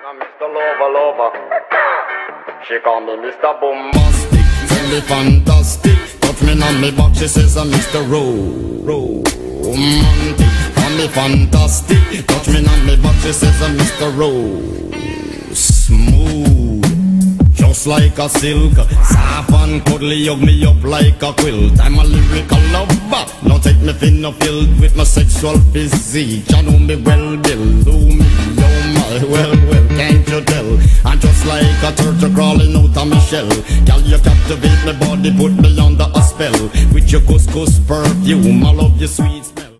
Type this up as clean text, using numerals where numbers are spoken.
Mr. Lover Lover. She call me Mr. Bombastic. Tell me fantastic. Touch me on me back, she says I'm Mr. Romantic. Call me fantastic. Touch me on me back, she says I'm Mr. Smooth, just like a silk. Soft and cuddly, hug me up like a quilt. I'm a lyrical lover. Now take me thin or filled with my sexual physique. You know me well, Bill. Do me, oh my, well, can't you tell? I'm just like a turtle crawling out of my shell. Girl, you captivate my body, put me under a spell. With your couscous perfume, I love your sweet smell.